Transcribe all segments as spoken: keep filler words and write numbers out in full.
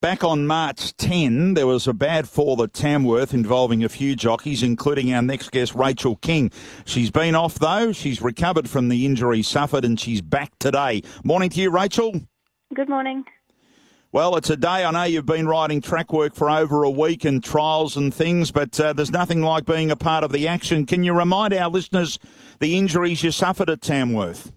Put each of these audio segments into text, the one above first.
Back on March tenth, there was a bad fall at Tamworth involving a few jockeys, including our next guest, Rachel King. She's been off, though. She's recovered from the injury suffered, and she's back today. Morning to you, Rachel. Good morning. Well, it's a day. I know you've been riding track work for over a week and trials and things, but uh, there's nothing like being a part of the action. Can you remind our listeners the injuries you suffered at Tamworth?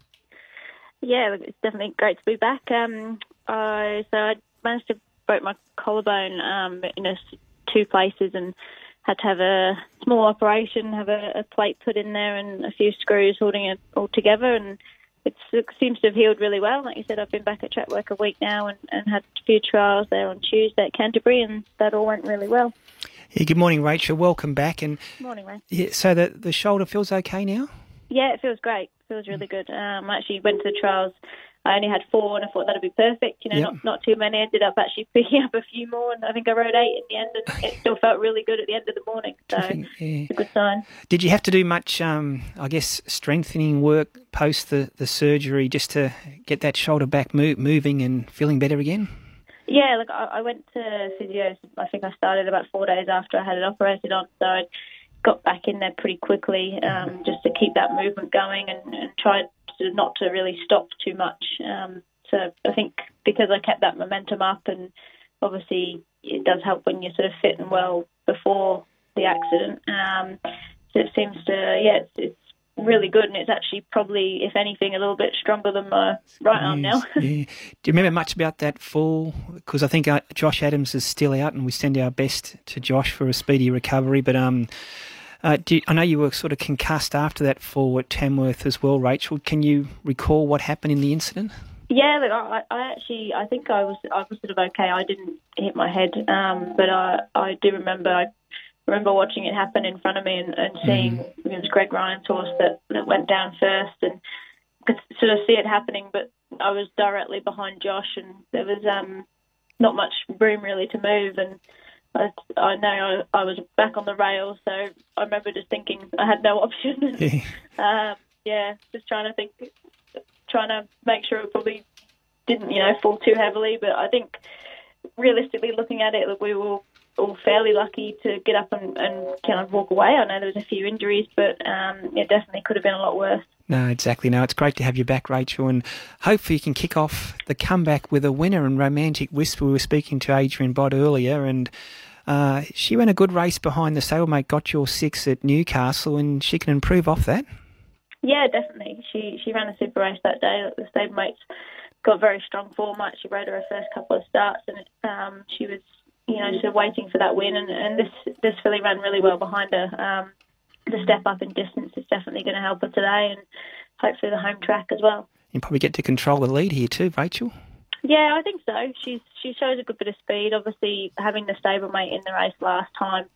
Yeah, it's definitely great to be back. Um, I, so I managed to broke my collarbone um, in a, two places and had to have a small operation, have a, a plate put in there and a few screws holding it all together, and it's, it seems to have healed really well. Like you said, I've been back at track work a week now and, and had a few trials there on Tuesday at Canterbury, and that all went really well. Yeah, good morning, Rachel. Welcome back. And morning, Ray. Yeah, so the, the shoulder feels okay now? Yeah, it feels great. It feels really good. Um, I actually went to the trials. I only had four, and I thought that'd be perfect. You know, yep. not not too many. I ended up actually picking up a few more, and I think I rode eight at the end, and it still felt really good at the end of the morning. So think, yeah. It's a good sign. Did you have to do much, um, I guess, strengthening work post the, the surgery just to get that shoulder back move, moving and feeling better again? Yeah, look, I, I went to physio. I think I started about four days after I had it operated on, so I got back in there pretty quickly um, just to keep that movement going and, and tried to not to really stop too much. Um, so I think because I kept that momentum up, and obviously it does help when you're sort of fit and well before the accident. Um, so it seems to, yeah, it's, it's really good, and it's actually probably, if anything, a little bit stronger than my right arm now. Yeah. Do you remember much about that fall? Because I think uh, Josh Adams is still out, and we send our best to Josh for a speedy recovery. But um, uh, do you, I know you were sort of concussed after that fall at Tamworth as well, Rachel. Can you recall what happened in the incident? Yeah, look, I, I actually, I think I was, I was sort of okay. I didn't hit my head, um, but I, I do remember, I remember watching it happen in front of me and, and seeing mm. it was Greg Ryan's horse that, that went down first, and could sort of see it happening. But I was directly behind Josh, and there was um, not much room really to move, and I, I know I, I was back on the rails, so I remember just thinking I had no option. Yeah, um, yeah just trying to think. trying to make sure it probably didn't, you know, fall too heavily. But I think realistically looking at it, we were all fairly lucky to get up and, and kind of walk away. I know there was a few injuries, but um, it definitely could have been a lot worse. No, exactly. No, it's great to have you back, Rachel, and hopefully you can kick off the comeback with a winner in Romantic Whisper. We were speaking to Adrian Bott earlier, and uh, she ran a good race behind the stablemate Got Your Six at Newcastle, and she can improve off that. Yeah, definitely. She she ran a super race that day. The stablemates got very strong form. I actually rode her her first couple of starts, and um, she was, you know, sort of waiting for that win. And, and this this filly ran really well behind her. Um, the step up in distance is definitely going to help her today, and hopefully the home track as well. You probably get to control the lead here too, Rachel. Yeah, I think so. She's she shows a good bit of speed. Obviously, having the stablemate in the race last time,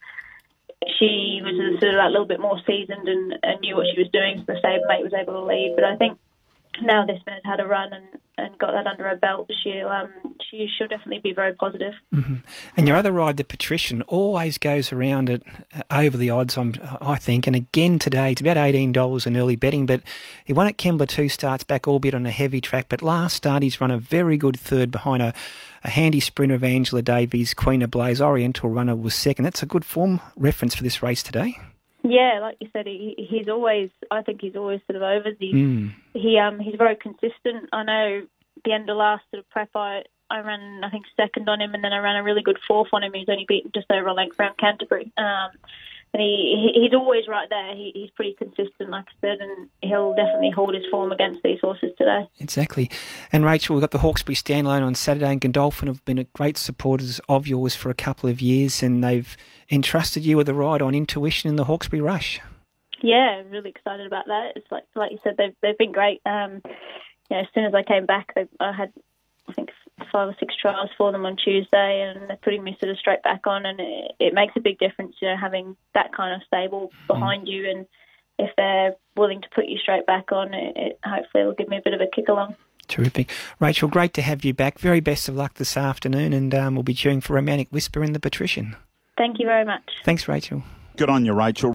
she was sort of like a little bit more seasoned and, and knew what she was doing, so the stablemate was able to lead. But I think now this mare's had a run and, and got that under her belt, she'll um, she she'll definitely be very positive. Mm-hmm. And your other ride, the Patrician, always goes around at uh, over the odds, I'm, I think. And again today, it's about eighteen dollars in early betting. But he won at Kembla two starts back, albeit on a heavy track. But last start, he's run a very good third behind a, a handy sprinter of Angela Davies. Queen of Blaze Oriental Runner was second. That's a good form reference for this race today. Yeah, like you said, he, he's always, I think he's always sort of overs. He, mm. he um he's very consistent. I know at the end of last sort of prep, I, I ran, I think, second on him, and then I ran a really good fourth on him. He's only beaten just over a length around Canterbury. Um, and he, he he's always right there. He, he's pretty consistent, like I said, and he'll definitely hold his form against these horses today. Exactly. And Rachel, we've got the Hawkesbury Standalone on Saturday, and Godolphin have been great supporters of yours for a couple of years, and they've entrusted you with a ride on Intuition in the Hawkesbury Rush. Yeah, I'm really excited about that. It's like like you said, they've they've been great. Um, you know, as soon as I came back, they, I had I think five or six trials for them on Tuesday, and they're putting me sort of straight back on, and it, it makes a big difference, you know, having that kind of stable behind mm. you, and if they're willing to put you straight back on, it, it hopefully will give me a bit of a kick along. Terrific. Rachel, great to have you back. Very best of luck this afternoon, and um, we'll be cheering for Romantic Whisper in the Patrician. Thank you very much. Thanks, Rachel. Good on you, Rachel.